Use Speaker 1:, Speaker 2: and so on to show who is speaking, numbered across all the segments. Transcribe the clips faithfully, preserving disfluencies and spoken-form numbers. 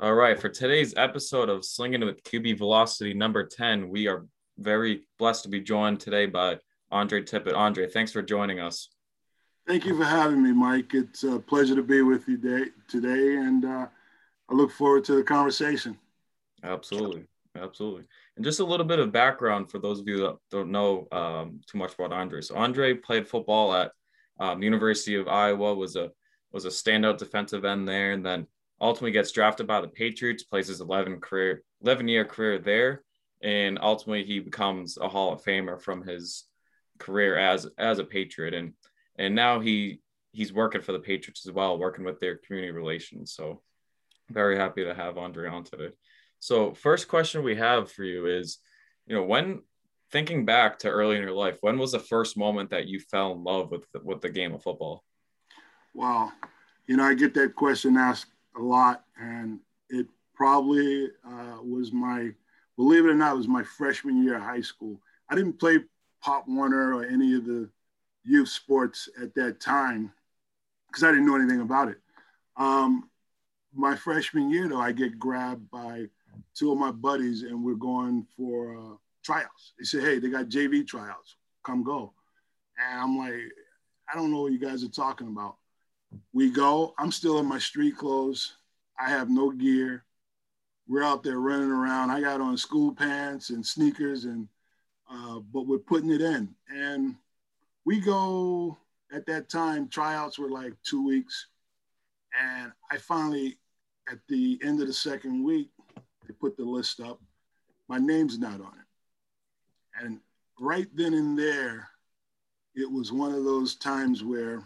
Speaker 1: All right, for today's episode of Slinging with Q B Velocity number ten, we are very blessed to be joined today by Andre Tippett. Andre, thanks for joining us.
Speaker 2: Thank you for having me, Mike. It's a pleasure to be with you today, today and uh, I look forward to the conversation.
Speaker 1: Absolutely, absolutely. And just a little bit of background for those of you that don't know um, too much about Andre. So Andre played football at um, the University of Iowa, was a was a standout defensive end there, and then ultimately gets drafted by the Patriots, plays his eleven career, eleven year career there, and ultimately he becomes a Hall of Famer from his career as as a Patriot, and and now he he's working for the Patriots as well, working with their community relations. So very happy to have Andre on today. So first question we have for you is, you know, when thinking back to early in your life, when was the first moment that you fell in love with with the game of football?
Speaker 2: Wow. You know, I get that question asked a lot, and it probably uh, was my, believe it or not, it was my freshman year of high school. I didn't play Pop Warner or any of the youth sports at that time because I didn't know anything about it. Um, my freshman year, though, I get grabbed by two of my buddies, and we're going for uh, tryouts. They said, hey, they got J V tryouts. Come go. And I'm like, I don't know what you guys are talking about. We go. I'm still in my street clothes. I have no gear. We're out there running around. I got on school pants and sneakers, and uh, but we're putting it in. And we go, at that time, tryouts were like two weeks. And I finally, at the end of the second week, they put the list up. My name's not on it. And right then and there, it was one of those times where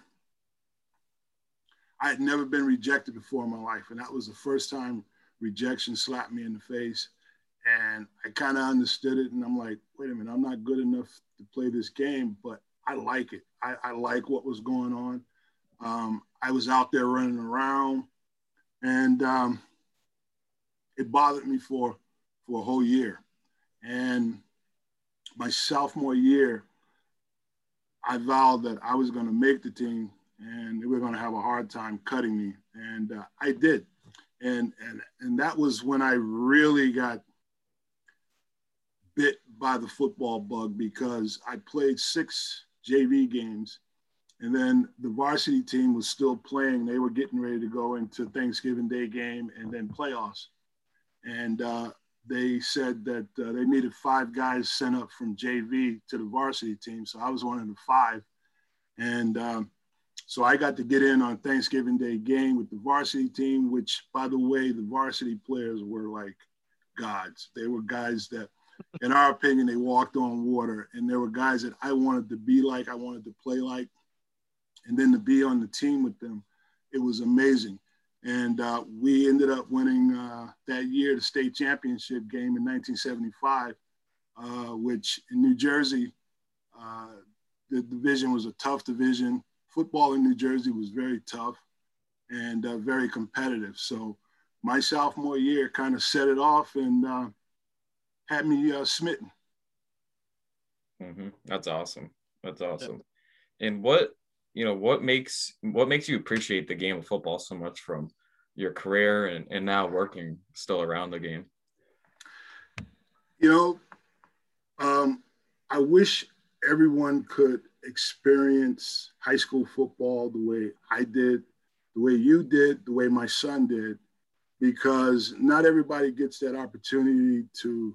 Speaker 2: I had never been rejected before in my life. And that was the first time rejection slapped me in the face. And I kind of understood it. And I'm like, wait a minute, I'm not good enough to play this game, but I like it. I, I like what was going on. Um, I was out there running around, and um, it bothered me for, for a whole year. And my sophomore year, I vowed that I was going to make the team, and they were going to have a hard time cutting me. And uh, I did. And, and, and that was when I really got bit by the football bug, because I played six J V games, and then the varsity team was still playing. They were getting ready to go into Thanksgiving Day game and then playoffs. And uh, they said that uh, they needed five guys sent up from J V to the varsity team. So I was one of the five. And um, so I got to get in on Thanksgiving Day game with the varsity team, which, by the way, the varsity players were like gods. They were guys that, in our opinion, they walked on water. And there were guys that I wanted to be like, I wanted to play like. And then to be on the team with them, it was amazing. And uh, we ended up winning uh, that year the state championship game in nineteen seventy-five, uh, which in New Jersey, uh, the division was a tough division. Football in New Jersey was very tough and uh, very competitive. So my sophomore year kind of set it off and uh, had me uh, smitten.
Speaker 1: Mm-hmm. That's awesome. That's awesome. Yeah. And what, you know, what makes, what makes you appreciate the game of football so much from your career and, and now working still around the game?
Speaker 2: You know, um, I wish everyone could experience high school football the way I did, the way you did, the way my son did, because not everybody gets that opportunity to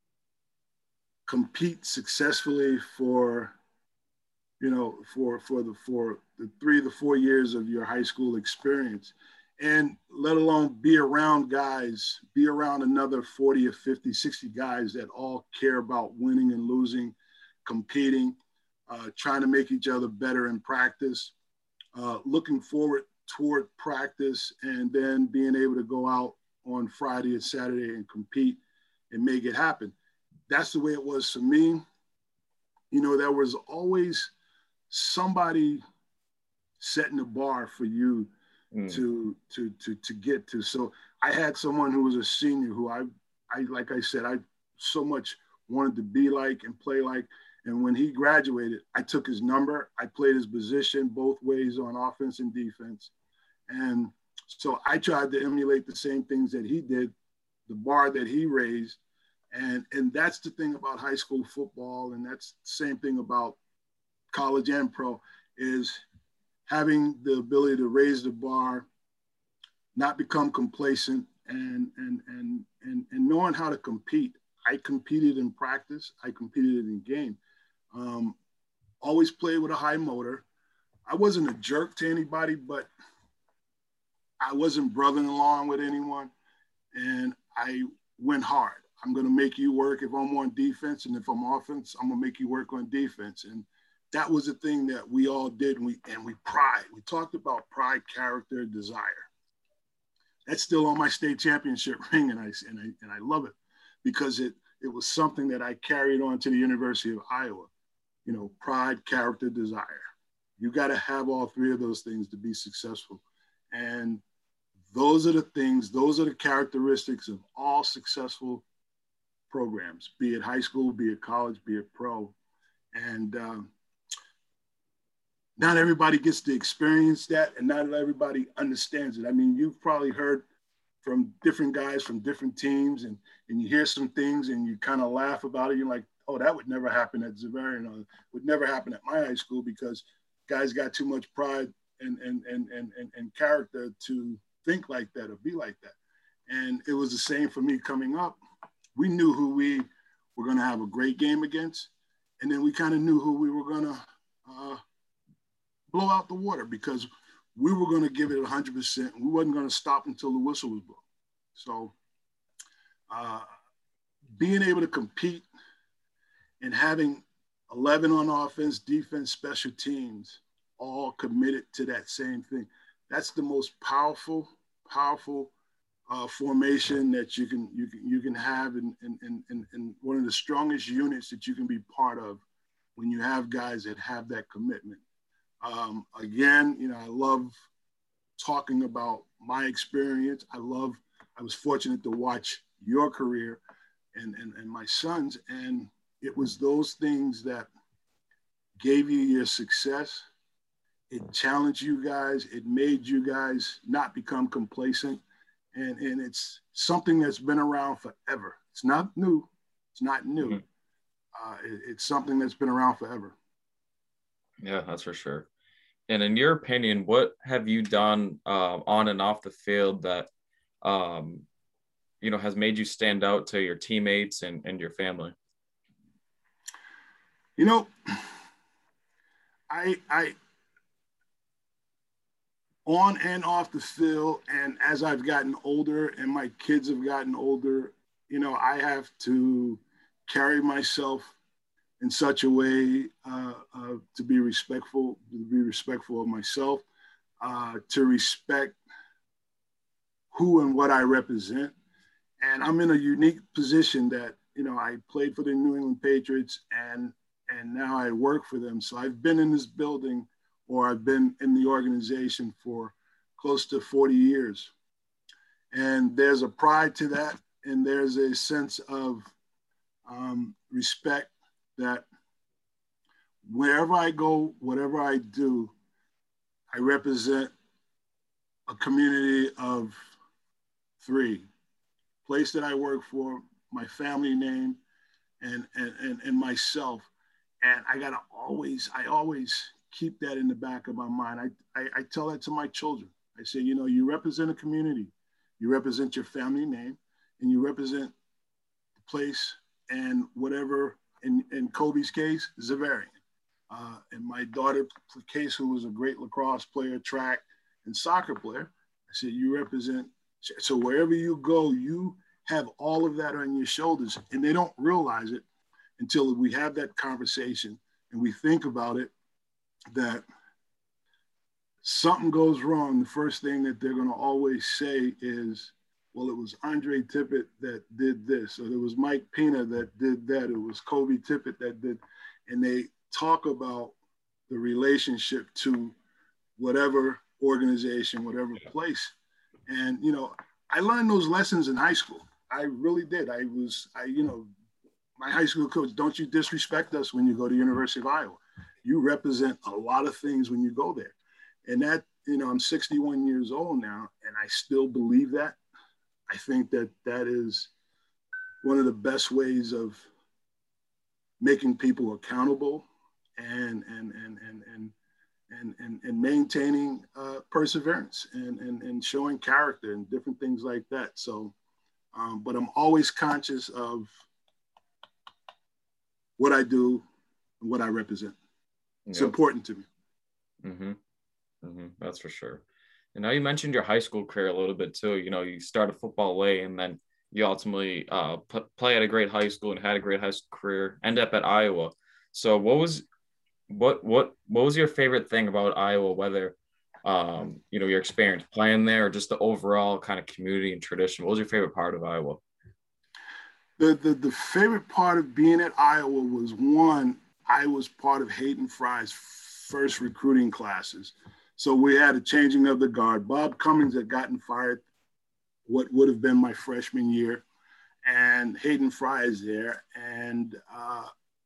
Speaker 2: compete successfully for, you know, for, for the, for the three to four years of your high school experience. And let alone be around guys, be around another forty or fifty, sixty guys that all care about winning and losing, competing, uh, trying to make each other better in practice, uh, looking forward toward practice, and then being able to go out on Friday and Saturday and compete and make it happen. That's the way it was for me. You know, there was always somebody setting the bar for you mm. to, to, to, to get to. So I had someone who was a senior who I, I, like I said, I so much wanted to be like and play like. And when he graduated, I took his number. I played his position both ways on offense and defense. And So I tried to emulate the same things that he did, the bar that he raised. And, and that's the thing about high school football. And that's the same thing about college and pro, is having the ability to raise the bar, not become complacent, and, and, and, and, and knowing how to compete. I competed in practice. I competed in game. Um, always played with a high motor. I wasn't a jerk to anybody, but I wasn't brothering along with anyone. And I went hard. I'm going to make you work if I'm on defense. And if I'm offense, I'm going to make you work on defense. And that was the thing that we all did. And we, and we pride. We talked about pride, character, desire. That's still on my state championship ring. And I, and I, and I love it because it, it was something that I carried on to the University of Iowa. You know, pride, character, desire. You got to have all three of those things to be successful. And those are the things, those are the characteristics of all successful programs, be it high school, be it college, be it pro. And um, not everybody gets to experience that, and not everybody understands it. I mean, you've probably heard from different guys from different teams, and, and you hear some things and you kind of laugh about it. You're like, oh, that would never happen at Xaverian, or would never happen at my high school because guys got too much pride and, and, and, and, and, and character to think like that or be like that. And it was the same for me coming up. We knew who we were going to have a great game against, and then we kind of knew who we were going to uh, blow out the water because we were going to give it one hundred percent. We wasn't going to stop until the whistle was blown. So uh, being able to compete and having eleven on offense, defense, special teams, all committed to that same thing. That's the most powerful, powerful uh, formation that you can you can you can have, in, in, in, in one of the strongest units that you can be part of when you have guys that have that commitment. Um, again, you know, I love talking about my experience. I love. I was fortunate to watch your career and and, and my son's, and it was those things that gave you your success. It challenged you guys. It made you guys not become complacent. And, and it's something that's been around forever. It's not new. It's not new. Mm-hmm. Uh, it, it's something that's been around forever.
Speaker 1: Yeah, that's for sure. And in your opinion, what have you done uh, on and off the field that, um, you know, has made you stand out to your teammates and, and your family?
Speaker 2: You know, I, I, on and off the field, and as I've gotten older and my kids have gotten older, you know, I have to carry myself in such a way uh, uh, to be respectful, to be respectful of myself, uh, to respect who and what I represent. And I'm in a unique position that, you know, I played for the New England Patriots and and now I work for them. So I've been in this building, or I've been in the organization for close to forty years. And there's a pride to that. And there's a sense of um, respect that wherever I go, whatever I do, I represent a community of three. Place that I work for, my family name, and, and, and, and myself. And I gotta always, I always keep that in the back of my mind. I, I, I tell that to my children. I say, you know, you represent a community, you represent your family name, and you represent the place and whatever, in, in Kobe's case, Xaverian. Uh, in my daughter's case, who was a great lacrosse player, track, and soccer player, I said, you represent, so wherever you go, you have all of that on your shoulders, and they don't realize it until we have that conversation and we think about it, that something goes wrong. The first thing that they're going to always say is, well, it was Andre Tippett that did this, or it was Mike Pina that did that, it was Kobe Tippett that did, and they talk about the relationship to whatever organization, whatever place. And, you know, I learned those lessons in high school. I really did. I was, I, you know, my high school coach, don't you disrespect us when you go to University of Iowa. You represent a lot of things when you go there. And that you know, I'm sixty-one years old now, and I still believe that. I think that that is one of the best ways of making people accountable and and and and and and and, and maintaining uh, perseverance and, and and showing character and different things like that. So, um, but I'm always conscious of what I do and what I represent. It's yep. important to me.
Speaker 1: Mm-hmm. Mm-hmm. That's for sure. And now you mentioned your high school career a little bit too. You know, you started football late, and then you ultimately uh, p- play at a great high school and had a great high school career. End up at Iowa. So, what was what what what was your favorite thing about Iowa? Whether um, you know, your experience playing there or just the overall kind of community and tradition. What was your favorite part of Iowa?
Speaker 2: The the the favorite part of being at Iowa was, one, I was part of Hayden Fry's first recruiting classes. So we had a changing of the guard. Bob Cummings had gotten fired what would have been my freshman year, and Hayden Fry is there. And uh,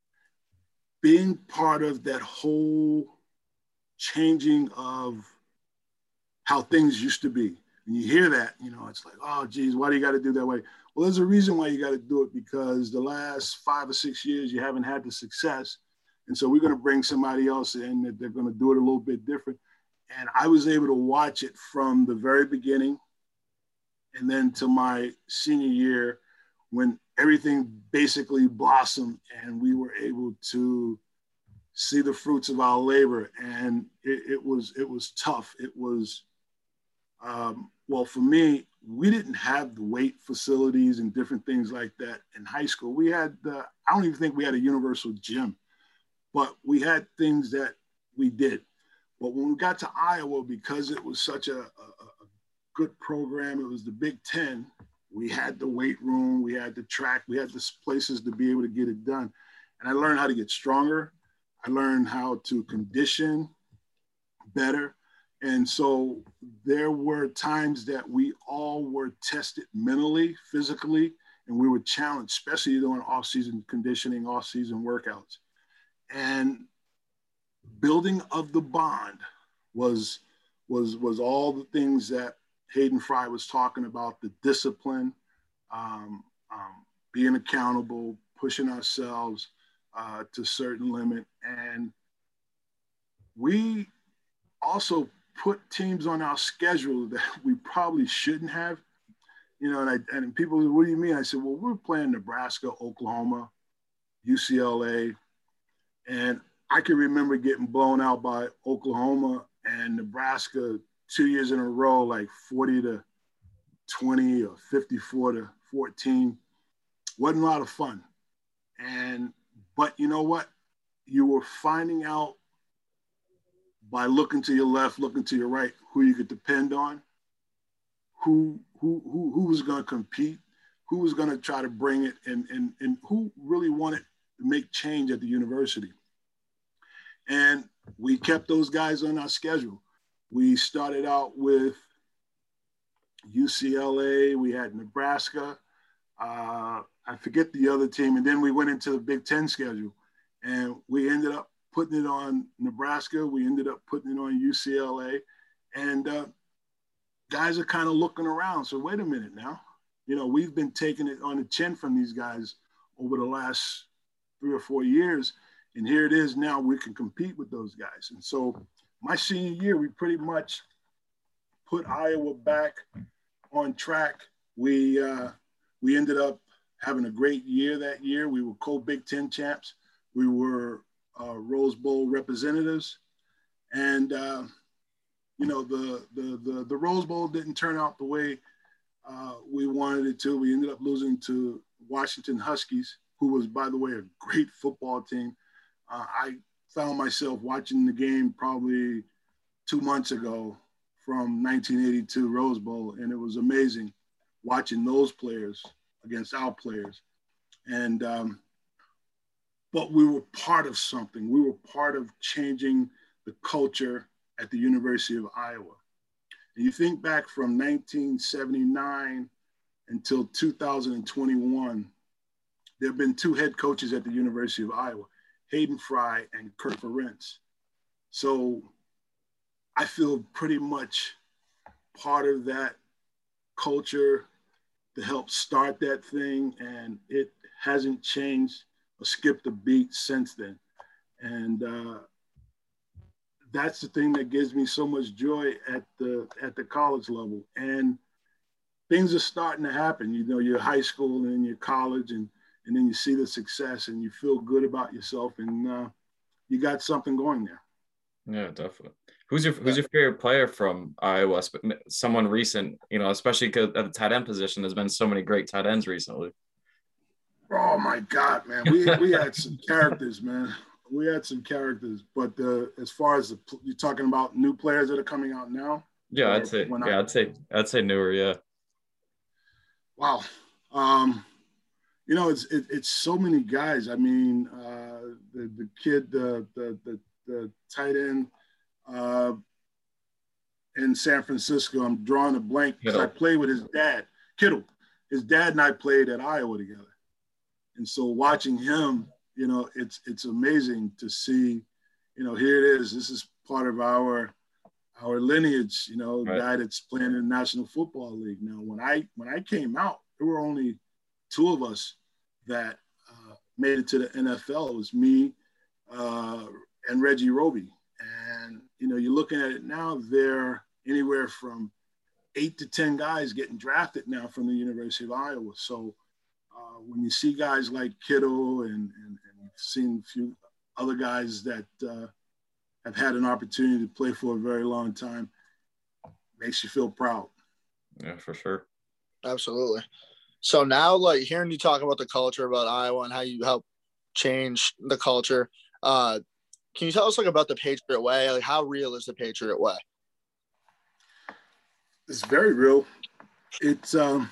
Speaker 2: being part of that whole changing of how things used to be. And you hear that, you know, it's like, oh, geez, why do you got to do that way? Well, there's a reason why you got to do it, because the last five or six years you haven't had the success. And so we're going to bring somebody else in that they're going to do it a little bit different. And I was able to watch it from the very beginning and then to my senior year, when everything basically blossomed and we were able to see the fruits of our labor. And it, it was it was tough. It was, um, well, for me, we didn't have the weight facilities and different things like that in high school. We had, uh, I don't even think we had a universal gym, but we had things that we did. But when we got to Iowa, because it was such a, a, a good program, it was the Big Ten, we had the weight room, we had the track, we had the places to be able to get it done. And I learned how to get stronger. I learned how to condition better. And so there were times that we all were tested mentally, physically, and we were challenged, especially during off-season conditioning, off-season workouts. And building of the bond was, was, was all the things that Hayden Fry was talking about, the discipline, um, um, being accountable, pushing ourselves uh, to a certain limit. And we also put teams on our schedule that we probably shouldn't have. You know, and, I, and people, what do you mean? I said, well, we're playing Nebraska, Oklahoma, U C L A. And I can remember getting blown out by Oklahoma and Nebraska two years in a row, like forty to twenty or fifty-four to fourteen. Wasn't a lot of fun. And, but you know what? You were finding out by looking to your left, looking to your right, who you could depend on, who who who, who was going to compete, who was going to try to bring it, and, and, and who really wanted to make change at the university. And we kept those guys on our schedule. We started out with U C L A, we had Nebraska, uh, I forget the other team, and then we went into the Big Ten schedule, and we ended up putting it on Nebraska. We ended up putting it on U C L A, and uh, guys are kind of looking around. So wait a minute now, you know, we've been taking it on the chin from these guys over the last three or four years, and here it is now. We can compete with those guys. And so my senior year, we pretty much put Iowa back on track. We uh, we ended up having a great year that year. We were co-Big Ten champs. We were uh, Rose Bowl representatives, and uh, you know the, the the the Rose Bowl didn't turn out the way uh, we wanted it to. We ended up losing to Washington Huskies, who was, by the way, a great football team. Uh, I found myself watching the game probably two months ago from nineteen eighty-two Rose Bowl, and it was amazing watching those players against our players. And um, but we were part of something. We were part of changing the culture at the University of Iowa. And you think back from nineteen seventy-nine until two thousand twenty-one, there have been two head coaches at the University of Iowa, Hayden Fry and Kirk Ferentz. So I feel pretty much part of that culture to help start that thing, and it hasn't changed or skipped a beat since then. And uh, that's the thing that gives me so much joy at the at the college level. And things are starting to happen. You know, you're high school and then you're college, and and then you see the success and you feel good about yourself, and uh, you got something going there.
Speaker 1: Yeah, definitely. Who's your Who's your favorite player from Iowa? Someone recent, you know, especially because at the tight end position, there's been so many great tight ends recently.
Speaker 2: Oh my God, man, we we had some characters, man. We had some characters, but uh, as far as the, you're talking about new players that are coming out now.
Speaker 1: Yeah, I'd say. Yeah, I, I'd say. I'd say newer. Yeah.
Speaker 2: Wow. Um, you know, it's it, it's so many guys. I mean, uh, the the kid, the the the, the tight end uh, in San Francisco. I'm drawing a blank because I played with his dad, Kittle. His dad and I played at Iowa together, and so watching him, you know, it's it's amazing to see. You know, here it is. This is part of our our lineage. You know, right. Guy that's playing in the National Football League now. When I when I came out, there were only two of us that uh, made it to the N F L. It was me uh, and Reggie Roby. And, you know, you're looking at it now, they're anywhere from eight to ten guys getting drafted now from the University of Iowa. So uh, when you see guys like Kittle and, and, and you've seen a few other guys that uh, have had an opportunity to play for a very long time, makes you feel proud.
Speaker 1: Yeah, for sure.
Speaker 3: Absolutely. So now, like, hearing you talk about the culture about Iowa and how you help change the culture, uh, can you tell us, like, about the Patriot Way? Like, how real is the Patriot Way?
Speaker 2: It's very real. It's um,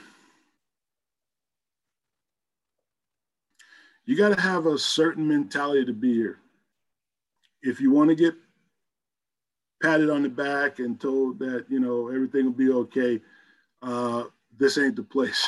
Speaker 2: you got to have a certain mentality to be here. If you want to get patted on the back and told that, you know, everything will be okay, uh, this ain't the place.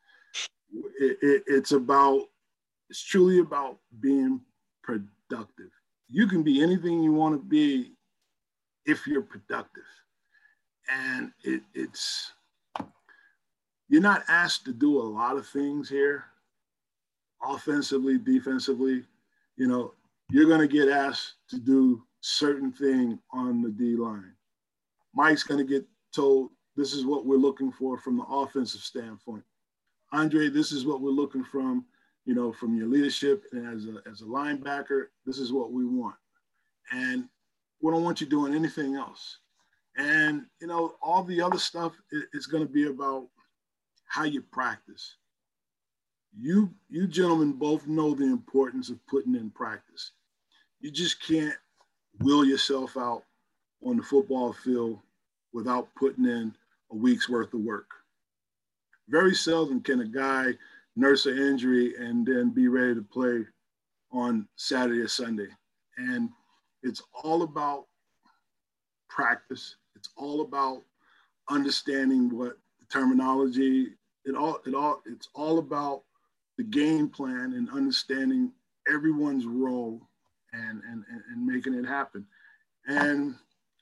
Speaker 2: It, it, it's about, it's truly about being productive. You can be anything you want to be if you're productive. And it, it's, you're not asked to do a lot of things here, offensively, defensively. You know, you're going to get asked to do certain thing on the D line. Mike's going to get told, this is what we're looking for from the offensive standpoint. Andre, this is what we're looking from, you know, from your leadership and as a, as a linebacker, this is what we want. And we don't want you doing anything else. And, you know, all the other stuff is going to be about how you practice. You, you gentlemen both know the importance of putting in practice. You just can't will yourself out on the football field without putting in a week's worth of work. Very seldom can a guy nurse an injury and then be ready to play on Saturday or Sunday. And it's all about practice. It's all about understanding what the terminology, it all, it all, it's all about the game plan and understanding everyone's role and, and, and making it happen. And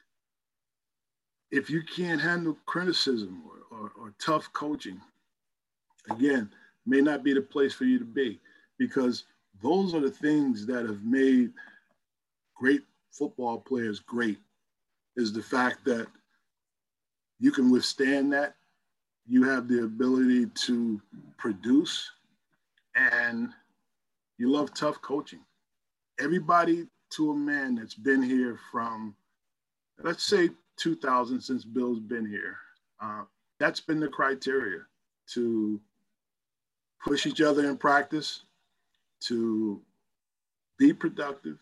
Speaker 2: if you can't handle criticism or, or, or tough coaching, again, may not be the place for you to be, because those are the things that have made great football players great, is the fact that you can withstand that, you have the ability to produce, and you love tough coaching. Everybody to a man that's been here from, let's say, two thousand, since Bill's been here, uh, that's been the criteria: to push each other in practice, to be productive,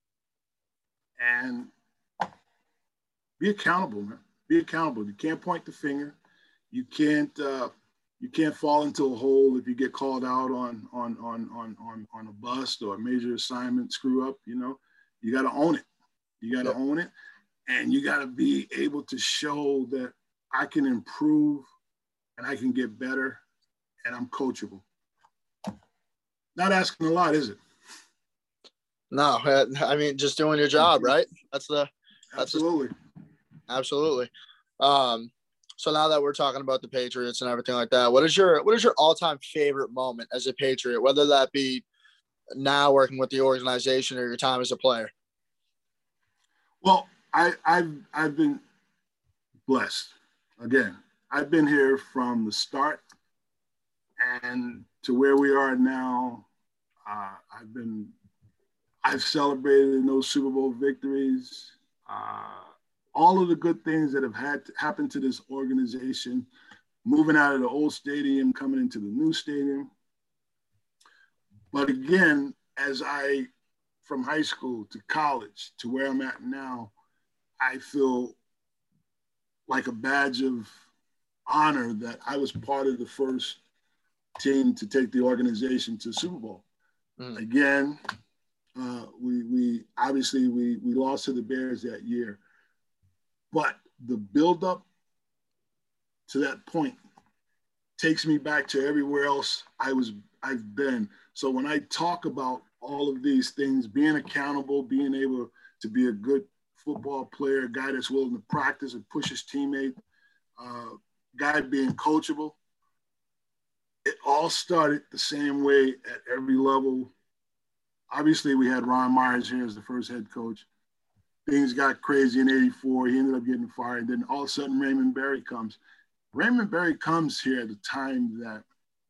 Speaker 2: and be accountable, man. Be accountable. You can't point the finger. You can't uh, you can't fall into a hole if you get called out on on on on on on a bust or a major assignment screw up. You know, you got to own it. You got to yep. own it, and you got to be able to show that I can improve and I can get better, and I'm coachable. Not asking a lot, is it?
Speaker 3: No, I mean, just doing your job, right? That's the that's
Speaker 2: absolutely.
Speaker 3: The, Absolutely. Um, so now that we're talking about the Patriots and everything like that, what is your what is your all-time favorite moment as a Patriot, whether that be now working with the organization or your time as a player?
Speaker 2: Well, I, I've I've been blessed. Again, I've been here from the start and to where we are now. Uh, I've been I've celebrated in those Super Bowl victories. Uh, all of the good things that have had to happen to this organization, moving out of the old stadium, coming into the new stadium. But again, as I, from high school to college to where I'm at now, I feel like a badge of honor that I was part of the first team to take the organization to Super Bowl. Mm. Again, uh, we we obviously we we lost to the Bears that year, but the buildup to that point takes me back to everywhere else I was I've been. So when I talk about all of these things, being accountable, being able to be a good football player, a guy that's willing to practice and push his teammate, uh, guy being coachable, it all started the same way at every level. Obviously, we had Ron Myers here as the first head coach. Things got crazy in eighty-four. He ended up getting fired. Then all of a sudden, Raymond Berry comes. Raymond Berry comes here at the time that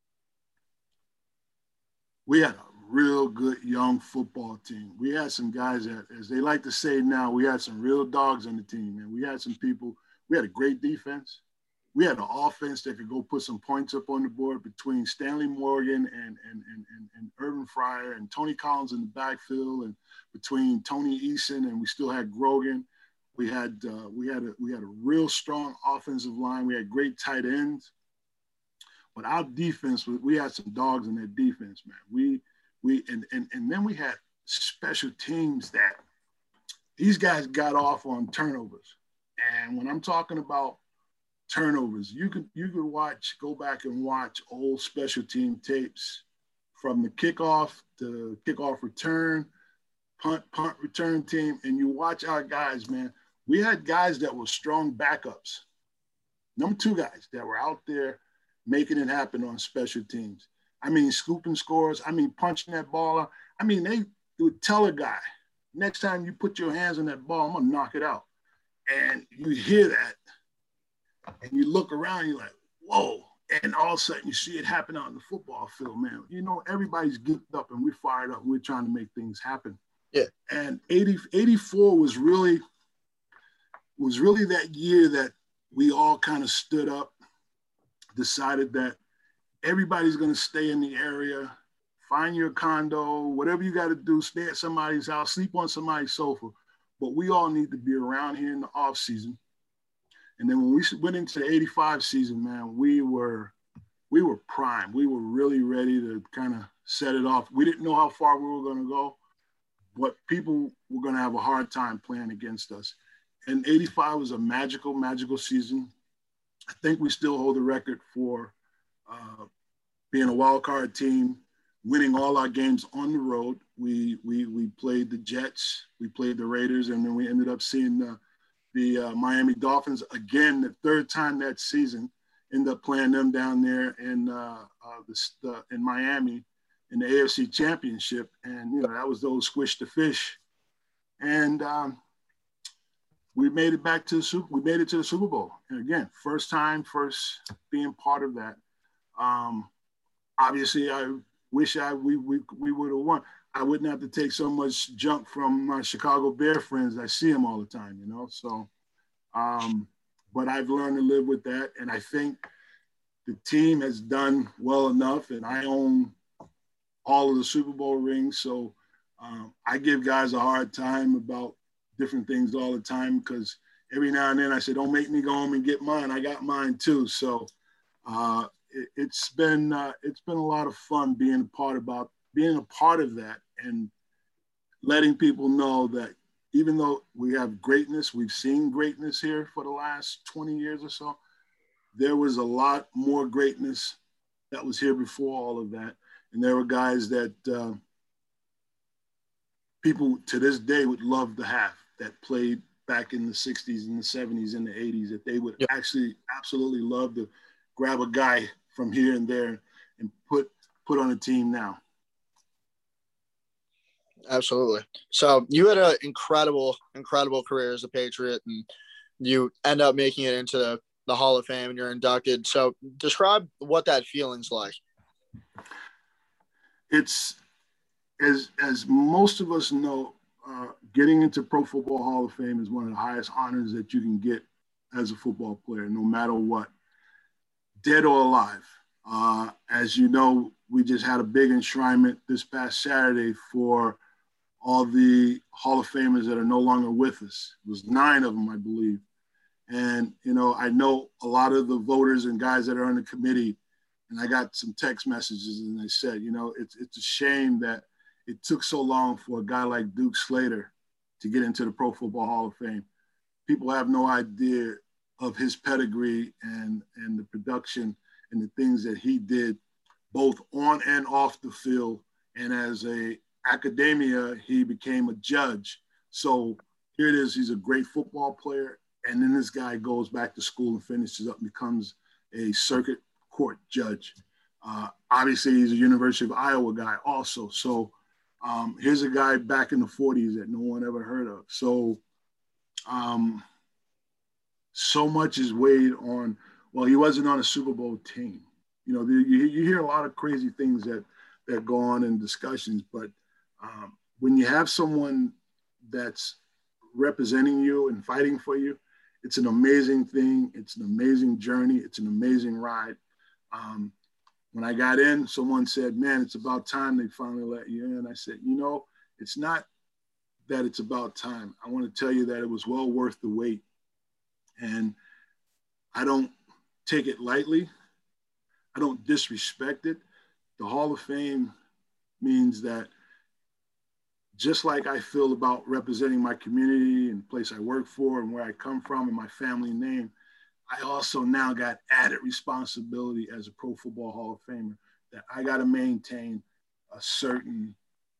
Speaker 2: we had a real good young football team. We had some guys that, as they like to say now, we had some real dogs on the team, and we had some people. We had a great defense. We had an offense that could go put some points up on the board between Stanley Morgan and and and and, and Urban Fryer and Tony Collins in the backfield, and between Tony Eason, and we still had Grogan. We had uh, we had a we had a real strong offensive line. We had great tight ends, but our defense, we had some dogs in that defense, man. We we and and and then we had special teams that these guys got off on turnovers, and when I'm talking about turnovers, you could you could watch, go back and watch old special team tapes from the kickoff to kickoff return, punt punt return team, and you watch our guys, man. We had guys that were strong backups, number two guys that were out there making it happen on special teams. I mean, scooping scores. I mean, punching that ball out. I mean, they would tell a guy, next time you put your hands on that ball, I'm gonna knock it out. And you hear that. And you look around, you're like, whoa. And all of a sudden you see it happen out in the football field, man. You know, everybody's geeked up and we're fired up. We're trying to make things happen.
Speaker 3: Yeah.
Speaker 2: And eighty, eighty-four was really, was really that year that we all kind of stood up, decided that everybody's going to stay in the area, find your condo, whatever you got to do, stay at somebody's house, sleep on somebody's sofa. But we all need to be around here in the off season. And then when we went into the eighty-five season, man, we were we were primed. We were really ready to kind of set it off. We didn't know how far we were going to go, but people were going to have a hard time playing against us. And eighty-five was a magical, magical season. I think we still hold the record for uh, being a wild card team, winning all our games on the road. We we we played the Jets, we played the Raiders, and then we ended up seeing the the uh, Miami Dolphins again, the third time that season. End up playing them down there in uh, uh, the, the in Miami in the A F C Championship, and you know that was those squish the fish, and um, we made it back to the Super. We made it to the Super Bowl, and again, first time, first being part of that. Um, obviously, I wish I we we we would have won. I wouldn't have to take so much junk from my Chicago Bear friends. I see them all the time, you know. So, um, but I've learned to live with that, and I think the team has done well enough. And I own all of the Super Bowl rings, so um, I give guys a hard time about different things all the time because every now and then I say, "Don't make me go home and get mine. I got mine too." So uh, it, it's been uh, it's been a lot of fun being a part about. being a part of that and letting people know that even though we have greatness, we've seen greatness here for the last twenty years or so, there was a lot more greatness that was here before all of that. And there were guys that uh, people to this day would love to have that played back in the sixties and the seventies and the eighties, that they would
Speaker 3: Yep.
Speaker 2: actually absolutely love to grab a guy from here and there and put put on a team now.
Speaker 3: Absolutely. So you had an incredible, incredible career as a Patriot, and you end up making it into the, the Hall of Fame and you're inducted. So describe what that feeling's like.
Speaker 2: It's, as as most of us know, uh, getting into Pro Football Hall of Fame is one of the highest honors that you can get as a football player, no matter what, dead or alive. Uh, as you know, we just had a big enshrinement this past Saturday for all the Hall of Famers that are no longer with us. It was nine of them, I believe. And, you know, I know a lot of the voters and guys that are on the committee, and I got some text messages and they said, you know, it's, it's a shame that it took so long for a guy like Duke Slater to get into the Pro Football Hall of Fame. People have no idea of his pedigree and, and the production and the things that he did both on and off the field. And as a academia, he became a judge. So here it is, he's a great football player. And then this guy goes back to school and finishes up and becomes a circuit court judge. Uh, obviously, he's a University of Iowa guy also. So um, here's a guy back in the forties that no one ever heard of. So um, so much is weighed on, well, he wasn't on a Super Bowl team. You know, the, you, you hear a lot of crazy things that, that go on in discussions, but um, when you have someone that's representing you and fighting for you, it's an amazing thing. It's an amazing journey. It's an amazing ride. Um, when I got in, someone said, man, it's about time they finally let you in. I said, you know, it's not that it's about time. I want to tell you that it was well worth the wait. And I don't take it lightly. I don't disrespect it. The Hall of Fame means that just like I feel about representing my community and the place I work for and where I come from and my family name, I also now got added responsibility as a Pro Football Hall of Famer that I got to maintain a certain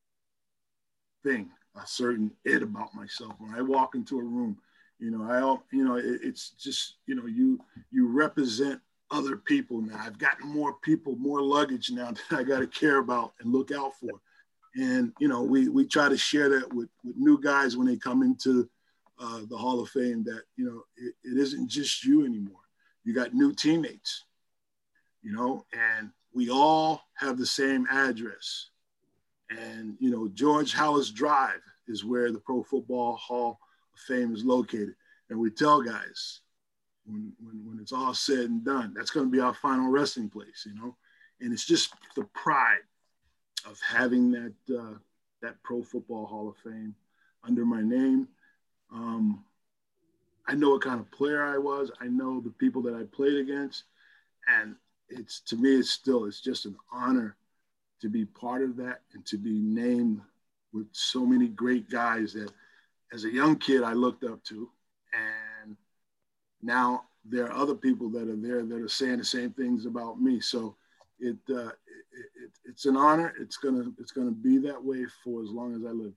Speaker 2: thing, a certain it about myself. When I walk into a room, you know, I, you know, it, it's just, you know, you, you represent other people now. I've gotten more people, more luggage now that I got to care about and look out for. And, you know, we, we try to share that with, with new guys when they come into uh, the Hall of Fame that, you know, it, it isn't just you anymore. You got new teammates, you know, and we all have the same address. And, you know, George Halas Drive is where the Pro Football Hall of Fame is located. And we tell guys, when, when, when it's all said and done, that's going to be our final resting place, you know. And it's just the pride of having that uh, that Pro Football Hall of Fame under my name. Um, I know what kind of player I was. I know the people that I played against. And it's, to me, it's still, it's just an honor to be part of that and to be named with so many great guys that as a young kid I looked up to. And now there are other people that are there that are saying the same things about me. So it, uh, it, it it's an honor. It's gonna it's gonna be that way for as long as I live.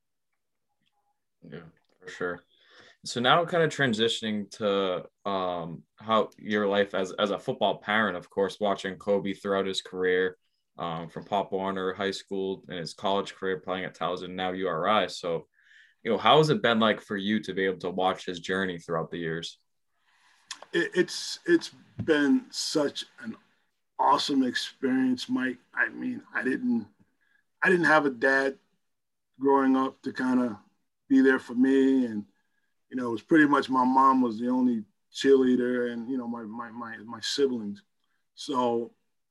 Speaker 1: Yeah, for sure. So now kind of transitioning to um, how your life as, as a football parent, of course, watching Kobe throughout his career, um, from Pop Warner High School and his college career playing at Towson, now U R I. So, you know, how has it been like for you to be able to watch his journey throughout the years?
Speaker 2: It, it's it's been such an awesome experience, Mike. I mean, I didn't I didn't have a dad growing up to kind of be there for me, and you know, it was pretty much my mom was the only cheerleader, and you know, my my my my siblings. So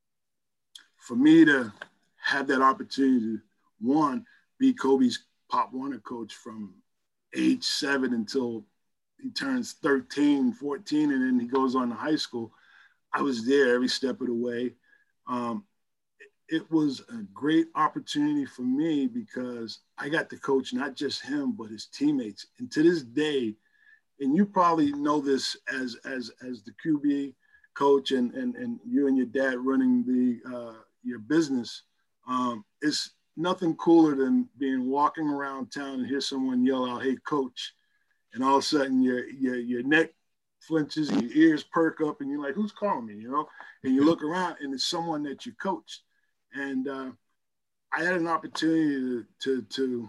Speaker 2: for me to have that opportunity to, one, be Kobe's Pop Warner coach from age seven until he turns thirteen, fourteen, and then he goes on to high school. I was there every step of the way. Um, it was a great opportunity for me because I got to coach not just him, but his teammates. And to this day, and you probably know this as as as the Q B coach and and, and you and your dad running the uh, your business, um, it's nothing cooler than being walking around town and hear someone yell out, "Hey, coach," and all of a sudden your your your neck flinches and your ears perk up, and you're like, "Who's calling me?" You know, and you look around, and it's someone that you coached. And uh, I had an opportunity to, to to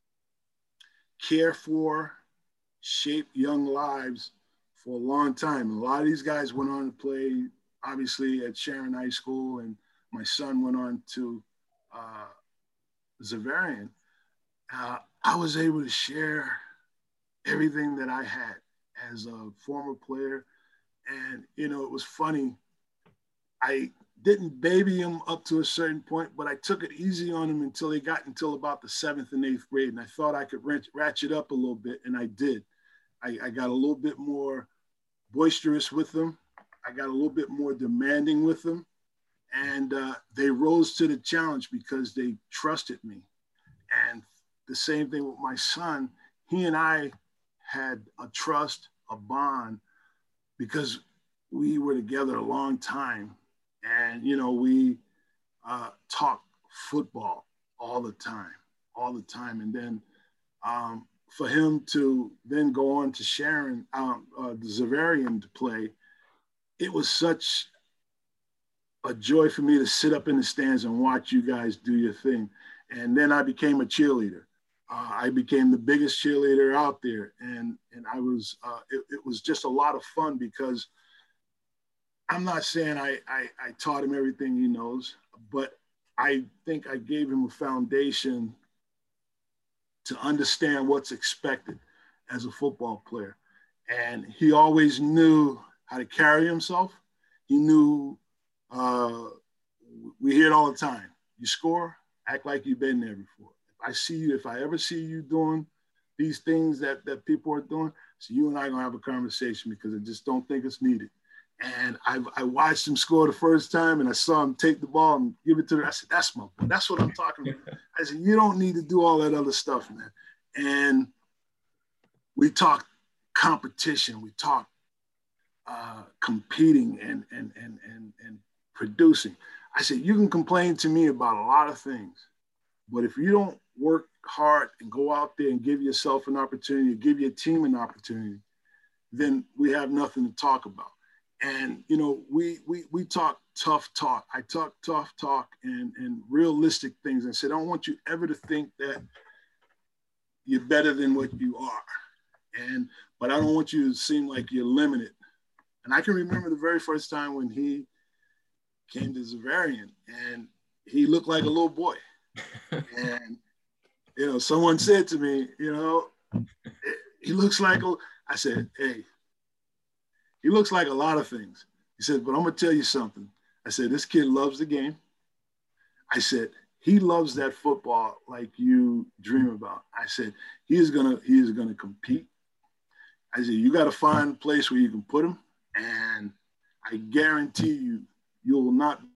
Speaker 2: care for, shape young lives for a long time. And a lot of these guys went on to play, obviously, at Sharon High School, and my son went on to uh, Xaverian. Uh, I was able to share everything that I had as a former player. And, you know, it was funny. I didn't baby him up to a certain point, but I took it easy on him until he got until about the seventh and eighth grade. And I thought I could ratchet up a little bit, and I did. I, I got a little bit more boisterous with them. I got a little bit more demanding with them. And uh, they rose to the challenge because they trusted me. And the same thing with my son. He and I had a trust, a bond, because we were together a long time. And, you know, we uh, talked football all the time, all the time. And then um, for him to then go on to Sharon, um, uh, the Xaverian to play, it was such a joy for me to sit up in the stands and watch you guys do your thing. And then I became a cheerleader. Uh, I became the biggest cheerleader out there. And, and I was, uh, it, it was just a lot of fun, because I'm not saying I, I, I taught him everything he knows, but I think I gave him a foundation to understand what's expected as a football player. And he always knew how to carry himself. He knew, uh, we hear it all the time. You score, act like you've been there before. If I see you, if I ever see you doing these things that, that people are doing, so you and I are gonna have a conversation, because I just don't think it's needed. And I, I watched him score the first time, and I saw him take the ball and give it to her. I said, that's my boy. That's what I'm talking about. I said, you don't need to do all that other stuff, man. And we talked competition. We talked uh, competing and, and, and, and, and producing. I said, you can complain to me about a lot of things, but if you don't work hard and go out there and give yourself an opportunity, give your team an opportunity, then we have nothing to talk about. And, you know, we we we talk tough talk. I talk tough talk and, and realistic things. I said, I don't want you ever to think that you're better than what you are. And, but I don't want you to seem like you're limited. And I can remember the very first time when he came to Xaverian, and he looked like a little boy. And, you know, someone said to me, you know, he looks like, a, I said, hey, he looks like a lot of things. He said, but I'm going to tell you something. I said, this kid loves the game. I said, he loves that football like you dream about. I said, he is going to, he is going to compete. I said, you got to find a place where you can put him. And I guarantee you, you will not